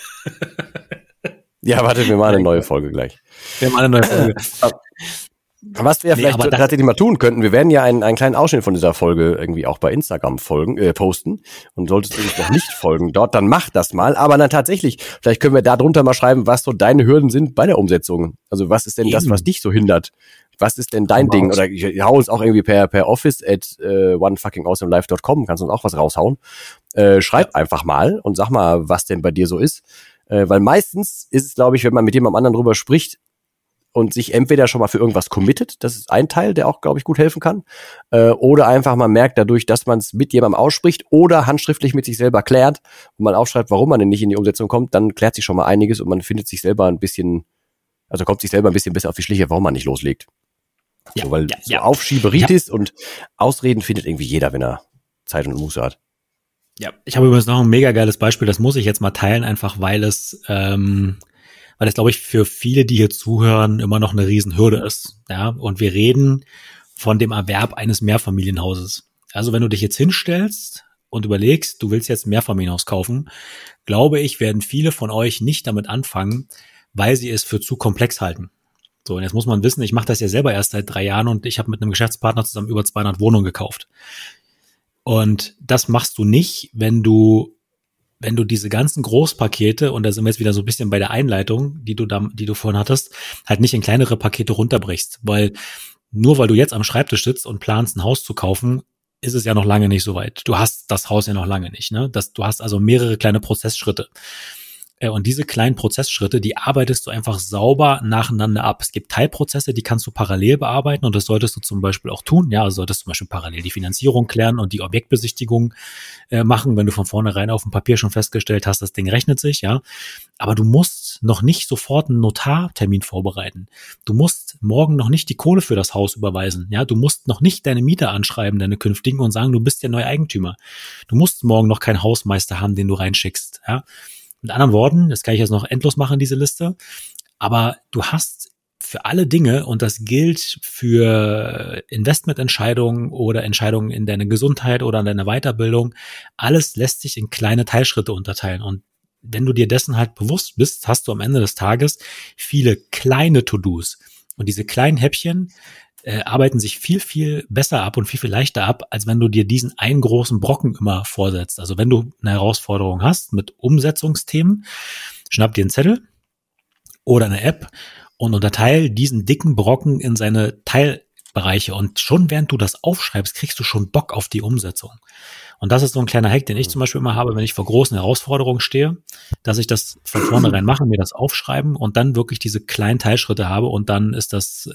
Ja, warte, wir machen eine neue Folge gleich. Wir machen eine neue Folge. Was wir vielleicht tatsächlich mal tun könnten, wir werden ja einen kleinen Ausschnitt von dieser Folge irgendwie auch bei Instagram posten. Und solltest du uns noch nicht folgen dort, dann mach das mal. Aber dann tatsächlich, vielleicht können wir da drunter mal schreiben, was so deine Hürden sind bei der Umsetzung. Also was ist denn das, was dich so hindert? Was ist denn dein Ding? Oder ich hau uns auch irgendwie per office at onefuckingawesomelife.com, kannst uns auch was raushauen. Schreib einfach mal und sag mal, was denn bei dir so ist. Weil meistens ist es, glaube ich, wenn man mit jemandem anderen drüber spricht und sich entweder schon mal für irgendwas committet, das ist ein Teil, der auch, glaube ich, gut helfen kann, oder einfach mal merkt dadurch, dass man es mit jemandem ausspricht oder handschriftlich mit sich selber klärt und man aufschreibt, warum man denn nicht in die Umsetzung kommt, dann klärt sich schon mal einiges und man findet sich selber ein bisschen, also kommt sich selber ein bisschen besser auf die Schliche, warum man nicht loslegt. Ja, so, weil so Aufschieberitis und Ausreden findet irgendwie jeder, wenn er Zeit und Muße hat. Ja, ich habe übrigens noch ein mega geiles Beispiel, das muss ich jetzt mal teilen, einfach weil es, glaube ich, für viele, die hier zuhören, immer noch eine Riesenhürde ist. Ja, und wir reden von dem Erwerb eines Mehrfamilienhauses. Also wenn du dich jetzt hinstellst und überlegst, du willst jetzt ein Mehrfamilienhaus kaufen, glaube ich, werden viele von euch nicht damit anfangen, weil sie es für zu komplex halten. So, und jetzt muss man wissen, ich mache das ja selber erst seit 3 Jahren und ich habe mit einem Geschäftspartner zusammen über 200 Wohnungen gekauft. Und das machst du nicht, wenn du diese ganzen Großpakete, und da sind wir jetzt wieder so ein bisschen bei der Einleitung, die du vorhin hattest, halt nicht in kleinere Pakete runterbrichst. Weil nur weil du jetzt am Schreibtisch sitzt und planst, ein Haus zu kaufen, ist es ja noch lange nicht so weit. Du hast das Haus ja noch lange nicht, ne? Du hast also mehrere kleine Prozessschritte. Und diese kleinen Prozessschritte, die arbeitest du einfach sauber nacheinander ab. Es gibt Teilprozesse, die kannst du parallel bearbeiten und das solltest du zum Beispiel auch tun. Ja, also solltest du zum Beispiel parallel die Finanzierung klären und die Objektbesichtigung machen, wenn du von vornherein auf dem Papier schon festgestellt hast, das Ding rechnet sich, ja. Aber du musst noch nicht sofort einen Notartermin vorbereiten. Du musst morgen noch nicht die Kohle für das Haus überweisen, ja. Du musst noch nicht deine Mieter anschreiben, deine künftigen, und sagen, du bist der neue Eigentümer. Du musst morgen noch keinen Hausmeister haben, den du reinschickst, ja. Mit anderen Worten, das kann ich jetzt noch endlos machen, diese Liste, aber du hast für alle Dinge, und das gilt für Investmententscheidungen oder Entscheidungen in deine Gesundheit oder in deine Weiterbildung, alles lässt sich in kleine Teilschritte unterteilen. Und wenn du dir dessen halt bewusst bist, hast du am Ende des Tages viele kleine To-Dos. Und diese kleinen Häppchen arbeiten sich viel, viel besser ab und viel, viel leichter ab, als wenn du dir diesen einen großen Brocken immer vorsetzt. Also wenn du eine Herausforderung hast mit Umsetzungsthemen, schnapp dir einen Zettel oder eine App und unterteil diesen dicken Brocken in seine Teilbereiche. Und schon während du das aufschreibst, kriegst du schon Bock auf die Umsetzung. Und das ist so ein kleiner Hack, den ich zum Beispiel immer habe, wenn ich vor großen Herausforderungen stehe, dass ich das von vornherein mache, mir das aufschreiben und dann wirklich diese kleinen Teilschritte habe, und dann ist das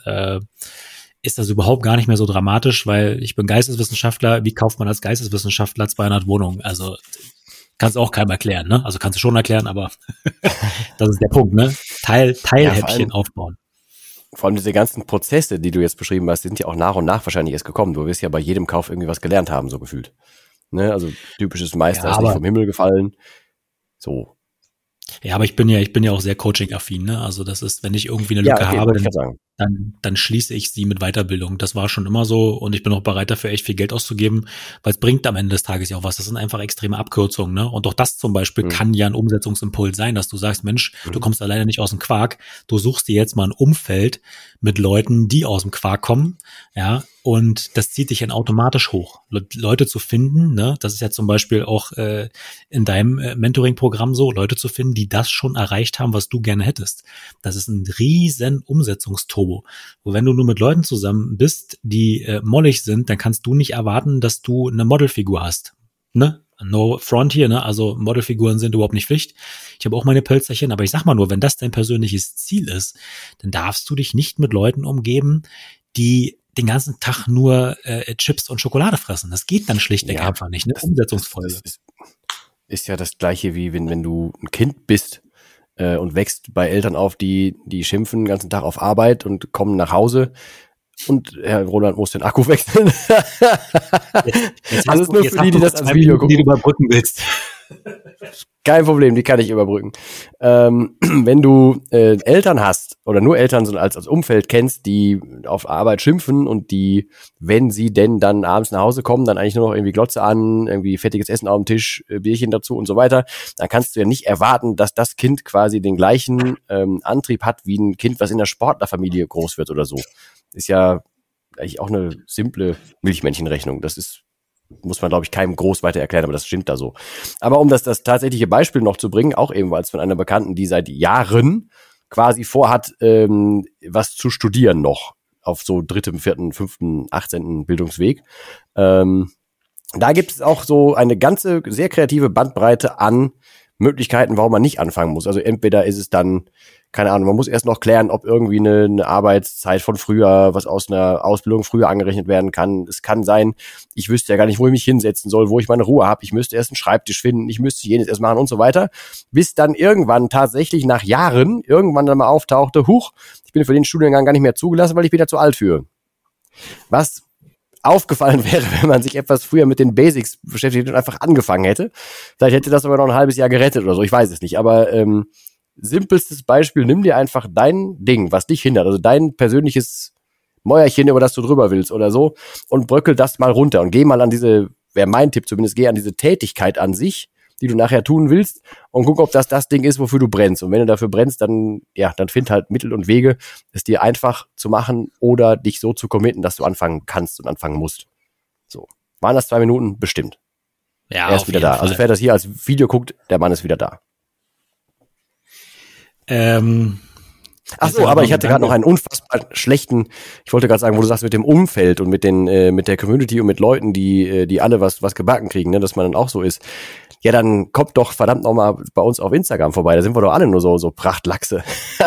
überhaupt gar nicht mehr so dramatisch, weil ich bin Geisteswissenschaftler. Wie kauft man als Geisteswissenschaftler 200 Wohnungen? Also kannst du auch keinem erklären, ne? Also kannst du schon erklären, aber das ist der Punkt, ne? Teilhäppchen aufbauen. Vor allem diese ganzen Prozesse, die du jetzt beschrieben hast, sind ja auch nach und nach wahrscheinlich erst gekommen. Du wirst ja bei jedem Kauf irgendwie was gelernt haben, so gefühlt. Ne? Also typisches Meister ist nicht vom Himmel gefallen. So. Ja, aber ich bin ja auch sehr Coaching-affin, ne? Also das ist, wenn ich irgendwie eine Lücke habe, dann schließe ich sie mit Weiterbildung. Das war schon immer so, und ich bin auch bereit dafür, echt viel Geld auszugeben, weil es bringt am Ende des Tages ja auch was. Das sind einfach extreme Abkürzungen, ne? Und auch das zum Beispiel kann ja ein Umsetzungsimpuls sein, dass du sagst, Mensch, du kommst alleine nicht aus dem Quark, du suchst dir jetzt mal ein Umfeld mit Leuten, die aus dem Quark kommen, ja, und das zieht dich dann automatisch hoch. Leute zu finden, ne, das ist ja zum Beispiel auch in deinem Mentoring-Programm so, Leute zu finden, die das schon erreicht haben, was du gerne hättest. Das ist ein riesen Umsetzungsturbo. Wo wenn du nur mit Leuten zusammen bist, die mollig sind, dann kannst du nicht erwarten, dass du eine Modelfigur hast. Ne? No front hier, ne? Also Modelfiguren sind überhaupt nicht Pflicht. Ich habe auch meine Pölzerchen, aber ich sag mal nur, wenn das dein persönliches Ziel ist, dann darfst du dich nicht mit Leuten umgeben, die den ganzen Tag nur Chips und Schokolade fressen. Das geht dann schlichtweg einfach nicht. Ne? Umsetzungsfolge. Ist ja das Gleiche, wie wenn du ein Kind bist und wächst bei Eltern auf, die schimpfen den ganzen Tag auf Arbeit und kommen nach Hause. Und Herr Roland muss den Akku wechseln. Alles nur für die das als Video gucken. Die du überbrücken willst. Kein Problem, die kann ich überbrücken. Wenn du Eltern hast oder nur Eltern so als Umfeld kennst, die auf Arbeit schimpfen und die, wenn sie denn dann abends nach Hause kommen, dann eigentlich nur noch irgendwie Glotze an, irgendwie fettiges Essen auf dem Tisch, Bierchen dazu und so weiter, dann kannst du ja nicht erwarten, dass das Kind quasi den gleichen Antrieb hat wie ein Kind, was in der Sportlerfamilie groß wird oder so. Ist ja eigentlich auch eine simple Milchmännchenrechnung. Das muss man, glaube ich, keinem groß weiter erklären, aber das stimmt da so. Aber um das tatsächliche Beispiel noch zu bringen, auch ebenfalls von einer Bekannten, die seit Jahren quasi vorhat, was zu studieren noch auf so 3., 4., 5., 18. Bildungsweg. Da gibt es auch so eine ganze, sehr kreative Bandbreite an Möglichkeiten, warum man nicht anfangen muss. Also entweder ist es dann, keine Ahnung, man muss erst noch klären, ob irgendwie eine Arbeitszeit von früher, was aus einer Ausbildung früher angerechnet werden kann. Es kann sein, ich wüsste ja gar nicht, wo ich mich hinsetzen soll, wo ich meine Ruhe habe. Ich müsste erst einen Schreibtisch finden, ich müsste jenes erst machen und so weiter. Bis dann irgendwann tatsächlich nach Jahren irgendwann dann mal auftauchte, ich bin für den Studiengang gar nicht mehr zugelassen, weil ich bin ja zu alt für. Was aufgefallen wäre, wenn man sich etwas früher mit den Basics beschäftigt und einfach angefangen hätte. Vielleicht hätte das aber noch ein halbes Jahr gerettet oder so, ich weiß es nicht. Aber simpelstes Beispiel, nimm dir einfach dein Ding, was dich hindert, also dein persönliches Mäuerchen, über das du drüber willst oder so, und bröckel das mal runter und geh mal an diese wäre mein Tipp zumindest, geh an diese Tätigkeit an sich, die du nachher tun willst und guck, ob das Ding ist, wofür du brennst. Und wenn du dafür brennst, dann find halt Mittel und Wege, es dir einfach zu machen oder dich so zu committen, dass du anfangen kannst und anfangen musst. So. Waren das 2 Minuten? Bestimmt. Ja, er ist wieder da. Fall. Also wer das hier als Video guckt, der Mann ist wieder da. Ach so, aber ich hatte gerade noch einen unfassbar schlechten, ich wollte gerade sagen, wo du sagst, mit dem Umfeld und mit der Community und mit Leuten, die alle was gebacken kriegen, ne, dass man dann auch so ist. Ja, dann kommt doch verdammt nochmal bei uns auf Instagram vorbei, da sind wir doch alle nur so Prachtlachse.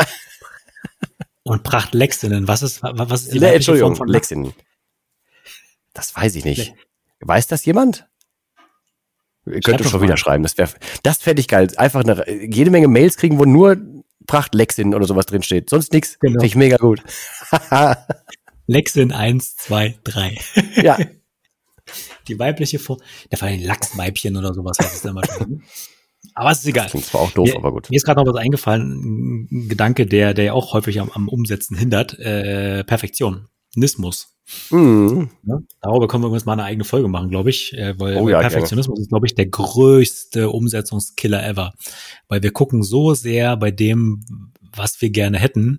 Und Prachtlechsinnen, was ist die Entschuldigung, Form von Lexinnen? Das weiß ich nicht. Weiß das jemand? Ihr könnt es schon wieder schreiben, das fände ich geil. Einfach jede Menge Mails kriegen, wo nur Prachtlexin oder sowas drin steht. Sonst nichts. Genau. Finde ich mega gut. Lexin 1, 2, 3. Ja. Die weibliche Form. Da fallen Lachsweibchen oder sowas. Das ist immer schon. Aber es ist egal. Das klingt zwar auch doof, aber gut. Mir ist gerade noch was eingefallen. Ein Gedanke, der ja auch häufig am Umsetzen hindert. Perfektionismus. Mhm. Ja, darüber können wir uns mal eine eigene Folge machen, glaube ich. Weil Perfektionismus ist, glaube ich, der größte Umsetzungskiller ever. Weil wir gucken so sehr bei dem, was wir gerne hätten,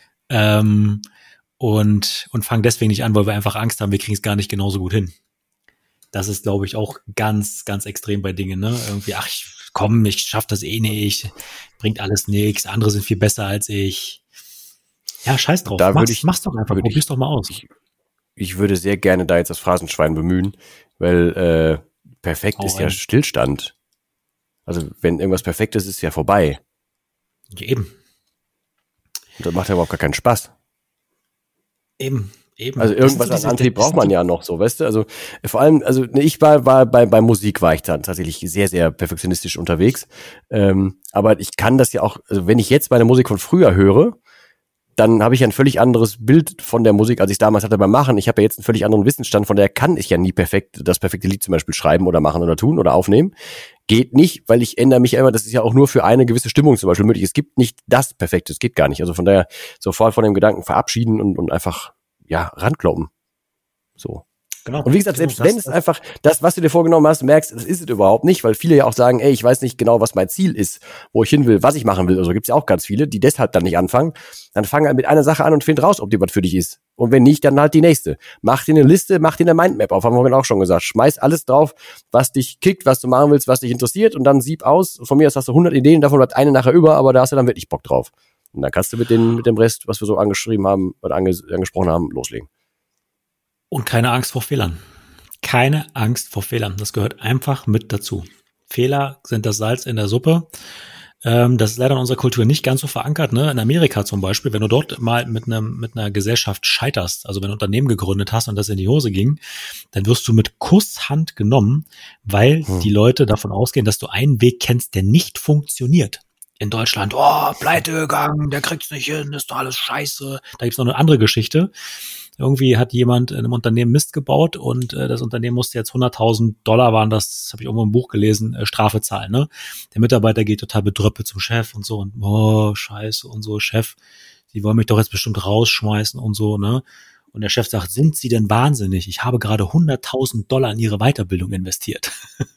und fangen deswegen nicht an, weil wir einfach Angst haben, wir kriegen es gar nicht genauso gut hin. Das ist, glaube ich, auch ganz, ganz extrem bei Dingen, ne? Irgendwie, ich schaff das eh nicht, bringt alles nichts, andere sind viel besser als ich. Ja, scheiß drauf, mach's doch einfach, probier's doch mal aus. Ich würde sehr gerne da jetzt das Phrasenschwein bemühen, weil perfekt ist ja Stillstand. Also wenn irgendwas perfekt ist, ist es ja vorbei. Ja, eben. Und das macht ja überhaupt gar keinen Spaß. Eben. Also irgendwas an Antrieb braucht man ja noch so, weißt du? Also vor allem, ich war bei Musik war ich dann tatsächlich sehr, sehr perfektionistisch unterwegs. Aber ich kann das ja auch, also wenn ich jetzt meine Musik von früher höre, dann habe ich ja ein völlig anderes Bild von der Musik, als ich damals hatte beim Machen. Ich habe ja jetzt einen völlig anderen Wissensstand, von daher kann ich ja nie das perfekte Lied zum Beispiel schreiben oder machen oder tun oder aufnehmen. Geht nicht, weil ich ändere mich immer, das ist ja auch nur für eine gewisse Stimmung zum Beispiel möglich. Es gibt nicht das Perfekte, es geht gar nicht. Also von daher sofort von dem Gedanken verabschieden und einfach, rankloppen. So. Genau. Und wie gesagt, selbst wenn es einfach das, was du dir vorgenommen hast, merkst, das ist es überhaupt nicht, weil viele ja auch sagen, ich weiß nicht genau, was mein Ziel ist, wo ich hin will, was ich machen will. Also gibt's ja auch ganz viele, die deshalb dann nicht anfangen. Dann fang halt mit einer Sache an und find raus, ob die was für dich ist. Und wenn nicht, dann halt die nächste. Mach dir eine Liste, mach dir eine Mindmap auf, haben wir vorhin auch schon gesagt. Schmeiß alles drauf, was dich kickt, was du machen willst, was dich interessiert und dann sieb aus. Von mir aus hast du 100 Ideen, davon bleibt eine nachher über, aber da hast du dann wirklich Bock drauf. Und dann kannst du mit dem Rest, was wir so angeschrieben haben oder angesprochen haben, loslegen. Und keine Angst vor Fehlern. Keine Angst vor Fehlern. Das gehört einfach mit dazu. Fehler sind das Salz in der Suppe. Das ist leider in unserer Kultur nicht ganz so verankert, ne? In Amerika zum Beispiel, wenn du dort mal mit einer Gesellschaft scheiterst, also wenn du ein Unternehmen gegründet hast und das in die Hose ging, dann wirst du mit Kusshand genommen, weil die Leute davon ausgehen, dass du einen Weg kennst, der nicht funktioniert. In Deutschland, pleite gegangen, der kriegt's nicht hin, ist doch alles scheiße. Da gibt's noch eine andere Geschichte. Irgendwie hat jemand in einem Unternehmen Mist gebaut und das Unternehmen musste jetzt $100.000 waren das, habe ich irgendwo im Buch gelesen, Strafe zahlen. Ne? Der Mitarbeiter geht total bedröppelt zum Chef und so und scheiße und so, Chef, Sie wollen mich doch jetzt bestimmt rausschmeißen und so, ne? Und der Chef sagt, sind Sie denn wahnsinnig? Ich habe gerade $100.000 in Ihre Weiterbildung investiert.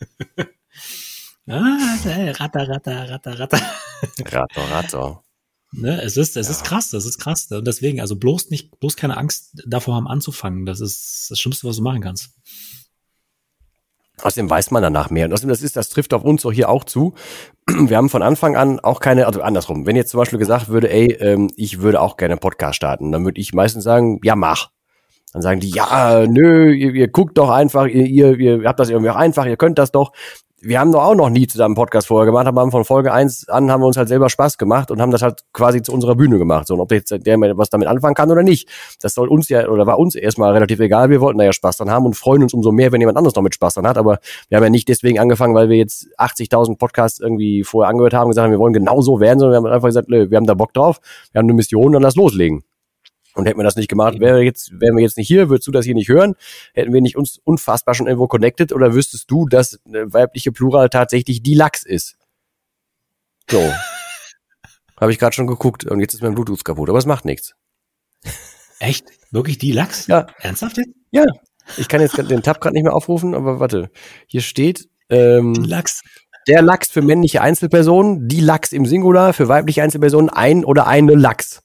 Ratter. Ratter. Ne, es ist krass. Und deswegen, also bloß keine Angst davor haben anzufangen. Das ist das Schlimmste, was du machen kannst. Außerdem weiß man danach mehr. Und außerdem, das trifft auf uns so hier auch zu. Wir haben von Anfang an auch also andersrum. Wenn jetzt zum Beispiel gesagt würde, ich würde auch gerne einen Podcast starten, dann würde ich meistens sagen, ja, mach. Dann sagen die, ja, nö, ihr guckt doch einfach, ihr habt das irgendwie auch einfach, ihr könnt das doch. Wir haben doch auch noch nie zusammen einen Podcast vorher gemacht, aber von Folge 1 an haben wir uns halt selber Spaß gemacht und haben das halt quasi zu unserer Bühne gemacht. So, und ob jetzt der was damit anfangen kann oder nicht, das soll uns war uns erstmal relativ egal. Wir wollten da ja Spaß dran haben und freuen uns umso mehr, wenn jemand anderes noch mit Spaß dran hat. Aber wir haben ja nicht deswegen angefangen, weil wir jetzt 80.000 Podcasts irgendwie vorher angehört haben und gesagt haben, wir wollen genau so werden, sondern wir haben einfach gesagt, wir haben da Bock drauf, wir haben eine Mission, dann lass loslegen. Und hätten wir das nicht gemacht, wären wir jetzt nicht hier, würdest du das hier nicht hören, hätten wir nicht uns unfassbar schon irgendwo connected oder wüsstest du, dass weibliche Plural tatsächlich die Lachs ist? So. Habe ich gerade schon geguckt und jetzt ist mein Bluetooth kaputt, aber es macht nichts. Echt? Wirklich die Lachs? Ja. Ernsthaft jetzt? Ja. Ich kann jetzt den Tab gerade nicht mehr aufrufen, aber warte. Hier steht Lachs. Der Lachs für männliche Einzelpersonen, die Lachs im Singular, für weibliche Einzelpersonen ein oder eine Lachs.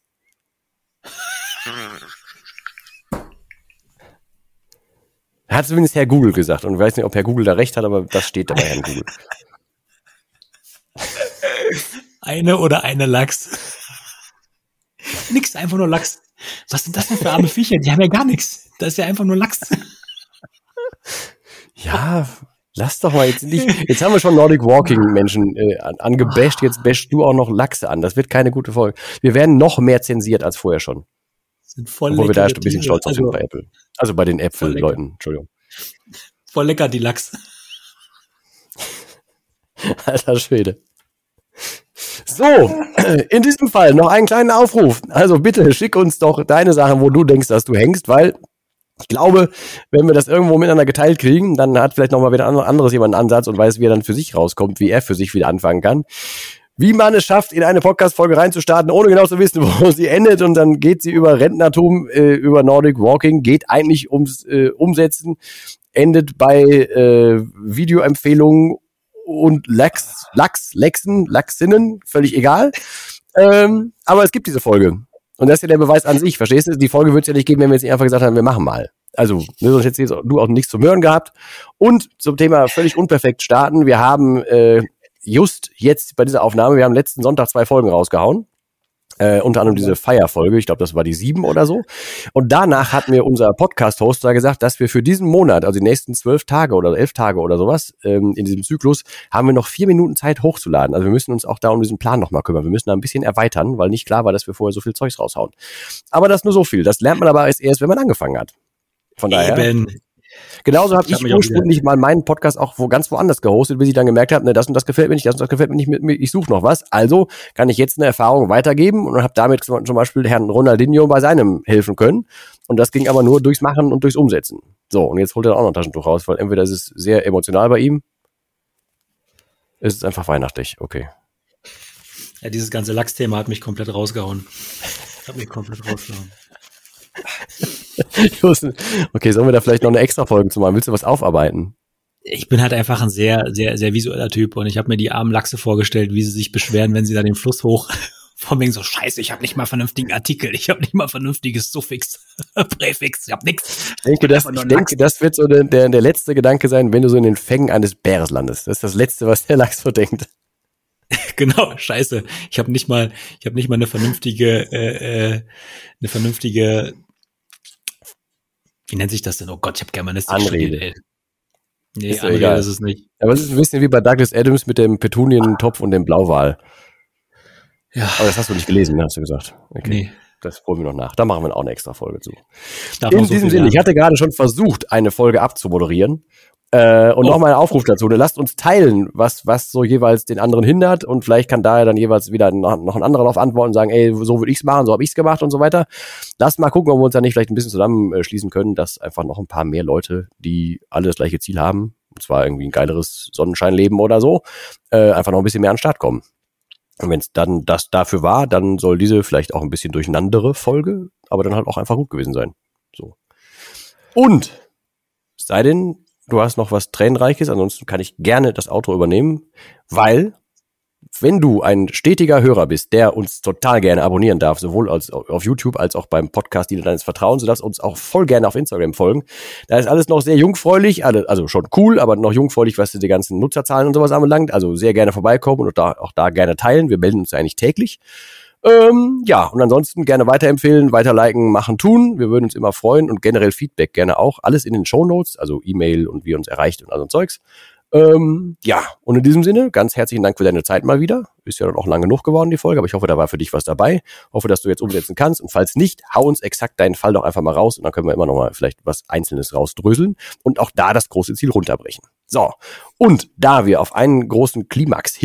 Hat zumindest Herr Google gesagt. Und ich weiß nicht, ob Herr Google da recht hat, aber das steht da bei Herrn Google. Eine oder eine Lachs. Nix, einfach nur Lachs. Was sind das denn für arme Viecher? Die haben ja gar nichts. Das ist ja einfach nur Lachs. Ja, lass doch mal jetzt nicht. Jetzt haben wir schon Nordic Walking Menschen angebasht. Jetzt bashst du auch noch Lachse an. Das wird keine gute Folge. Wir werden noch mehr zensiert als vorher schon. Sind voll Obwohl wir da leckere ein bisschen Tiere. stolz sind bei Apple. Also bei den Äpfelleuten. Entschuldigung. Voll lecker, die Lachs. Alter Schwede. So, in diesem Fall noch einen kleinen Aufruf. Also bitte schick uns doch deine Sachen, wo du denkst, dass du hängst, weil ich glaube, wenn wir das irgendwo miteinander geteilt kriegen, dann hat vielleicht nochmal wieder anderes jemand einen Ansatz und weiß, wie er dann für sich rauskommt, wie er für sich wieder anfangen kann. Wie man es schafft, in eine Podcast-Folge reinzustarten, ohne genau zu wissen, wo sie endet. Und dann geht sie über Rentnertum, über Nordic Walking, geht eigentlich ums Umsetzen, endet bei Videoempfehlungen und Lachsinnen, völlig egal. Aber es gibt diese Folge. Und das ist ja der Beweis an sich, verstehst du? Die Folge wird es ja nicht geben, wenn wir jetzt nicht einfach gesagt haben, wir machen mal. Also, sonst hättest du auch nichts zum Hören gehabt. Und zum Thema völlig unperfekt starten. Wir haben just jetzt bei dieser Aufnahme, wir haben letzten Sonntag 2 Folgen rausgehauen. Unter anderem diese Feierfolge, ich glaube, das war die 7 oder so. Und danach hat mir unser Podcast-Host da gesagt, dass wir für diesen Monat, also die nächsten 12 Tage oder 11 Tage oder sowas, in diesem Zyklus, haben wir noch 4 Minuten Zeit hochzuladen. Also wir müssen uns auch da um diesen Plan nochmal kümmern. Wir müssen da ein bisschen erweitern, weil nicht klar war, dass wir vorher so viel Zeugs raushauen. Aber das nur so viel. Das lernt man aber erst, wenn man angefangen hat. Von daher. Eben. Genauso habe ich ursprünglich mal meinen Podcast auch ganz woanders gehostet, bis ich dann gemerkt habe, ne, das und das gefällt mir nicht, das und das gefällt mir nicht, ich suche noch was. Also kann ich jetzt eine Erfahrung weitergeben und habe damit zum Beispiel Herrn Ronaldinho bei seinem helfen können. Und das ging aber nur durchs Machen und durchs Umsetzen. So, und jetzt holt er auch noch ein Taschentuch raus, weil entweder ist es sehr emotional bei ihm, ist es einfach weihnachtlich, okay. Ja, dieses ganze Lachsthema hat mich komplett rausgehauen. Okay, sollen wir da vielleicht noch eine extra Folge zu machen? Willst du was aufarbeiten? Ich bin halt einfach ein sehr, sehr, sehr visueller Typ und ich habe mir die armen Lachse vorgestellt, wie sie sich beschweren, wenn sie da den Fluss hoch von wegen so, scheiße, ich habe nicht mal vernünftigen Artikel, ich habe nicht mal vernünftiges Suffix, Präfix, ich habe nichts. Ich denke, das wird so der letzte Gedanke sein, wenn du so in den Fängen eines Bäres landest. Das ist das Letzte, was der Lachs so denkt. Genau, scheiße. Ich habe nicht mal eine vernünftige, wie nennt sich das denn? Oh Gott, ich habe Germanistik studiert, ey. Nee, ist Anrede ist es nicht. Aber es ist ein bisschen wie bei Douglas Adams mit dem Petunientopf und dem Blauwal. Ja. Aber das hast du nicht gelesen, hast du gesagt. Okay. Nee. Das holen wir noch nach. Da machen wir auch eine extra Folge zu. In diesem Sinne, ich hatte gerade schon versucht, eine Folge abzumoderieren. Und nochmal ein Aufruf dazu. Lasst uns teilen, was so jeweils den anderen hindert. Und vielleicht kann daher dann jeweils wieder noch ein anderer darauf antworten und sagen, ey, so würde ich's machen, so habe ich's gemacht und so weiter. Lasst mal gucken, ob wir uns da nicht vielleicht ein bisschen zusammenschließen können, dass einfach noch ein paar mehr Leute, die alle das gleiche Ziel haben, und zwar irgendwie ein geileres Sonnenscheinleben oder so, einfach noch ein bisschen mehr an den Start kommen. Und wenn es dann das dafür war, dann soll diese vielleicht auch ein bisschen durcheinandere Folge, aber dann halt auch einfach gut gewesen sein. So. Und es sei denn, du hast noch was Tränenreiches, ansonsten kann ich gerne das Outro übernehmen, weil, wenn du ein stetiger Hörer bist, der uns total gerne abonnieren darf, sowohl auf YouTube als auch beim Podcast Diener deines Vertrauens, du darfst uns auch voll gerne auf Instagram folgen. Da ist alles noch sehr jungfräulich, also schon cool, aber noch jungfräulich, was die ganzen Nutzerzahlen und sowas anbelangt. Also sehr gerne vorbeikommen und auch da gerne teilen. Wir melden uns eigentlich täglich. Ja, und ansonsten gerne weiterempfehlen, weiterliken, machen, tun. Wir würden uns immer freuen und generell Feedback gerne auch. Alles in den Shownotes, also E-Mail und wie ihr uns erreicht und all so ein Zeugs. Ja, und in diesem Sinne, ganz herzlichen Dank für deine Zeit mal wieder. Ist ja dann auch lang genug geworden, die Folge, aber ich hoffe, da war für dich was dabei. Hoffe, dass du jetzt umsetzen kannst. Und falls nicht, hau uns exakt deinen Fall doch einfach mal raus und dann können wir immer noch mal vielleicht was Einzelnes rausdröseln und auch da das große Ziel runterbrechen. So, und da wir auf einen großen Klimax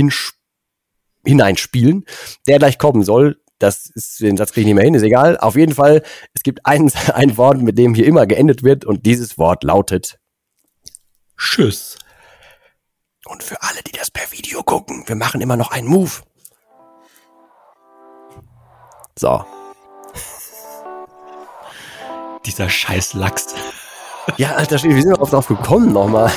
hineinspielen, der gleich kommen soll, den Satz kriege ich nicht mehr hin, ist egal. Auf jeden Fall, es gibt ein Wort, mit dem hier immer geendet wird und dieses Wort lautet Tschüss. Und für alle, die das per Video gucken, wir machen immer noch einen Move. So. Dieser scheiß Lachs. Ja, alter Schwede, wie sind wir drauf gekommen nochmal?